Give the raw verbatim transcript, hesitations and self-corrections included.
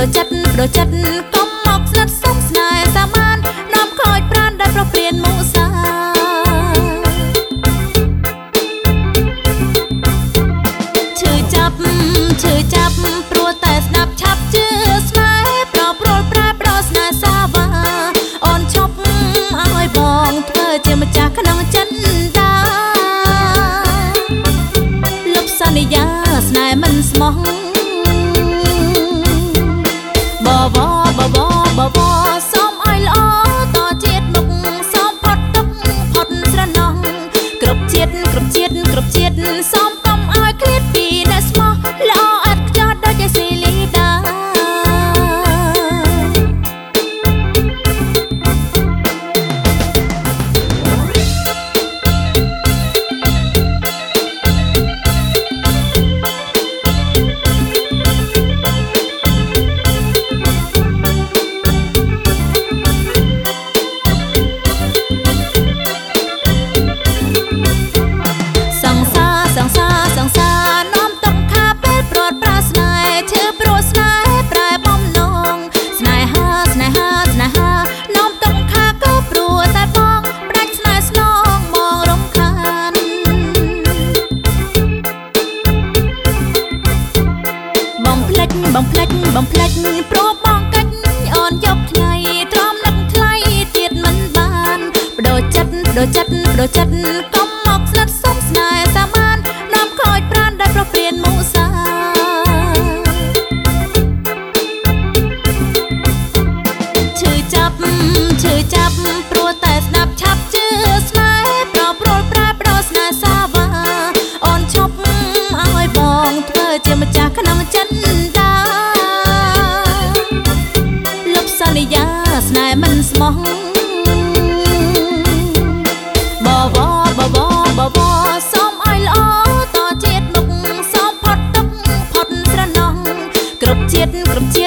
ចិត្តប្រចិត្តកុំមកស្និទ្ធសុខស្នេហ៍សាមាននាំខូចប្រាណដែលប្រព្រានមុសាឈឺចាប់ឈឺចាប់ព្រោះតែស្ដាប់ឆាប់ជឿស្នេហ៍ប្រប្រួលប្រែប្រស្នេហ៍សាវាអូនឈប់ឲ្យបងធ្វើជាម្ចាស់ក្នុងចិន្តាលុបសន្យាស្នេហ៍មិនស្មោះបបបបបបសូមឲ្យល្អតជាតិមុខសូមផុតទុកផុតស្រណោះគ្រប់ជាតិគ្រប់ជាតិគ្រប់ជាតិសូមកុំឲ្យឃ្លាតពីអ្នកស្មោះល្អអត់ខ្ចត់ដូចជាស៊ីលីដាបំភ្លេចបំភ្លេចព្រោះបងកាច់អូនយកថ្ងៃទ្រាំនឹកថ្លៃទៀតមិនបានបដូរចិត្តបដូរចិត្តបដូរចិត្តកុំមកស្និទ្ធសុខស្នេហ៍សាមាននាំខូចប្រាណដែលប្រព្រានមុសាឈឺចាប់ឈឺចាប់ព្រោះតែស្ដាប់ឆាប់ជឿស្នេហ៍ប្រប្រួលប្រែប្រស្នេហ៍សាវាអូនឈប់ឲ្យបងធ្វើជាម្ចាស់ក្នុងចិន្តាសន្យាស្នេហ៍មិនស្មោះបបបបបបសូមឲ្យល្អតជាតិមុខសូមផុតទុកផុតស្រណោះគ្រប់ជាតិគ្រប់ជាតិ